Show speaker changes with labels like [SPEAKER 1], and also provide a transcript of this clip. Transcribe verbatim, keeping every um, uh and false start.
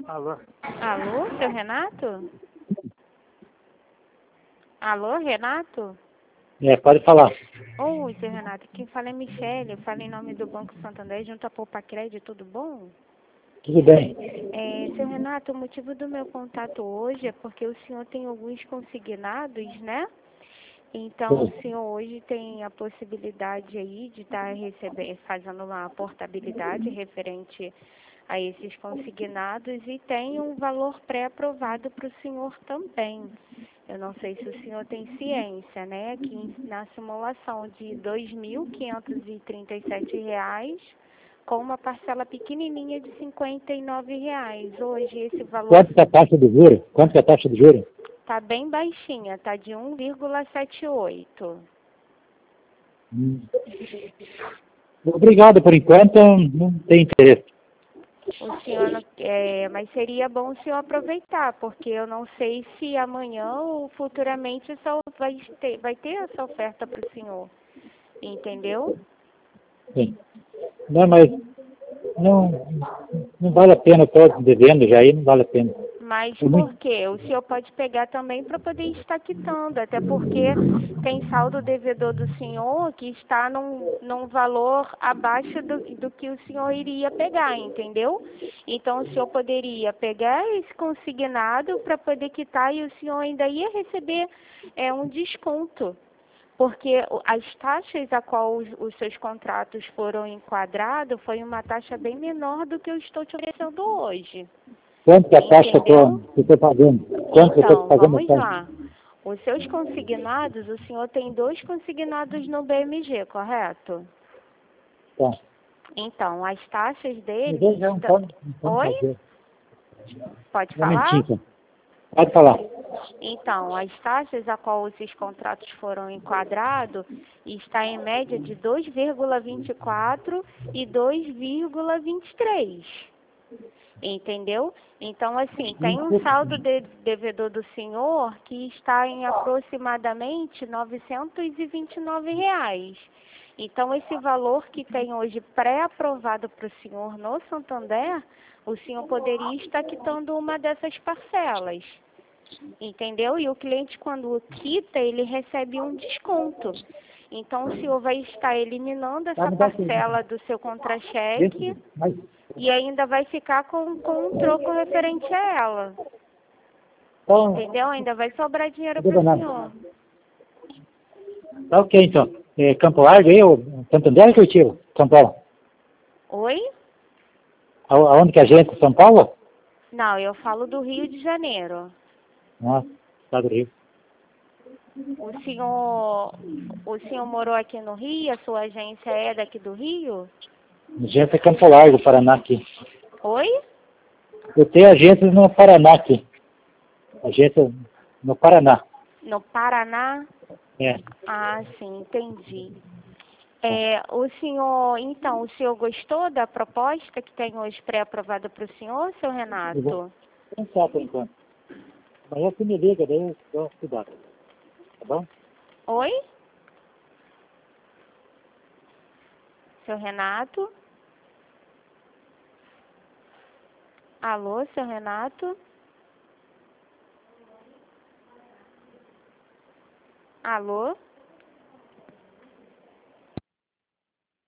[SPEAKER 1] Alô?
[SPEAKER 2] Alô, seu Renato? Alô, Renato?
[SPEAKER 1] É, pode falar.
[SPEAKER 2] Oi, seu Renato, quem fala é Michele, eu falo em nome do Banco Santander, junto a Poupa Crédito, tudo bom?
[SPEAKER 1] Tudo bem.
[SPEAKER 2] É, seu Renato, o motivo do meu contato hoje é porque o senhor tem alguns consignados, né? Então, o
[SPEAKER 1] Sim.
[SPEAKER 2] senhor hoje tem a possibilidade aí de estar recebendo, fazendo uma portabilidade referente a esses consignados e tem um valor pré-aprovado para o senhor também. Eu não sei se o senhor tem ciência, né, que na simulação de dois mil quinhentos e trinta e sete reais com uma parcela pequenininha de cinquenta e nove reais. Hoje esse valor
[SPEAKER 1] Quanto que é a taxa de juros? Quanto que é a taxa de juros?
[SPEAKER 2] está bem baixinha, está de um vírgula setenta e oito.
[SPEAKER 1] Hum. Obrigado, por enquanto não tem interesse.
[SPEAKER 2] O senhor não, é, mas seria bom o senhor aproveitar, porque eu não sei se amanhã ou futuramente só vai ter, vai ter essa oferta para o senhor. Entendeu?
[SPEAKER 1] Sim. Não, mas não, não vale a pena, estou devendo já aí, não vale a pena.
[SPEAKER 2] Mas
[SPEAKER 1] É
[SPEAKER 2] por
[SPEAKER 1] muito...
[SPEAKER 2] quê? O senhor pode pegar também para poder estar quitando, até porque tem saldo devedor do senhor que está num, num valor abaixo do, do que o senhor iria pegar, entendeu? Então o senhor poderia pegar esse consignado para poder quitar e o senhor ainda ia receber é, um desconto. Porque as taxas a qual os, os seus contratos foram enquadrados foi uma taxa bem menor do que eu estou te oferecendo hoje.
[SPEAKER 1] Quanto que é a taxa que
[SPEAKER 2] Entendeu?
[SPEAKER 1] eu estou pagando? Quanto que eu estou
[SPEAKER 2] Então,
[SPEAKER 1] pagando a
[SPEAKER 2] vamos
[SPEAKER 1] taxa?
[SPEAKER 2] lá. Os seus consignados, o senhor tem dois consignados no B M G, correto?
[SPEAKER 1] Tá.
[SPEAKER 2] Então, as taxas
[SPEAKER 1] Mas
[SPEAKER 2] deles
[SPEAKER 1] eu já não
[SPEAKER 2] estão...
[SPEAKER 1] pode, não pode
[SPEAKER 2] Oi?
[SPEAKER 1] fazer.
[SPEAKER 2] Pode
[SPEAKER 1] Um momentinho,
[SPEAKER 2] falar?
[SPEAKER 1] então. Pode falar.
[SPEAKER 2] Então, as taxas a qual esses contratos foram enquadrados está em média de dois vírgula vinte e quatro e dois vírgula vinte e três. Entendeu? Então, assim, tem um saldo de devedor do senhor que está em aproximadamente novecentos e vinte e nove reais. Então, esse valor que tem hoje pré-aprovado para o senhor no Santander, o senhor poderia estar quitando uma dessas parcelas. Entendeu? E o cliente, quando quita, ele recebe um desconto. Então, o senhor vai estar eliminando
[SPEAKER 1] Tá,
[SPEAKER 2] essa
[SPEAKER 1] me dá aqui.
[SPEAKER 2] parcela do seu contra-cheque
[SPEAKER 1] Dentro, mas,
[SPEAKER 2] e ainda vai ficar com, com um troco referente a ela.
[SPEAKER 1] então,
[SPEAKER 2] Entendeu? Ainda vai sobrar dinheiro
[SPEAKER 1] não
[SPEAKER 2] para
[SPEAKER 1] deu
[SPEAKER 2] o
[SPEAKER 1] nada.
[SPEAKER 2] senhor.
[SPEAKER 1] Tá ok, então. É, Campo Largo aí, ou Santander ou Curitiba? São Paulo?
[SPEAKER 2] Oi?
[SPEAKER 1] A- Aonde que é a gente? São Paulo?
[SPEAKER 2] Não, eu falo do Rio de Janeiro.
[SPEAKER 1] Nossa, Estado do Rio.
[SPEAKER 2] O senhor, o senhor morou aqui no Rio? A sua agência é daqui do Rio?
[SPEAKER 1] Agência Campo Largo, Paraná aqui.
[SPEAKER 2] Oi?
[SPEAKER 1] Eu tenho agências no Paraná aqui. Agência no Paraná.
[SPEAKER 2] No Paraná?
[SPEAKER 1] É.
[SPEAKER 2] Ah, sim, entendi. É, o senhor, então, o senhor gostou da proposta que tem hoje pré-aprovada para o senhor, seu
[SPEAKER 1] Eu vou
[SPEAKER 2] Renato?
[SPEAKER 1] pensar por enquanto. Amanhã você me liga, daí eu dou uma estudada. Tá bom?
[SPEAKER 2] Oi? Seu Renato? Alô, seu Renato? Alô?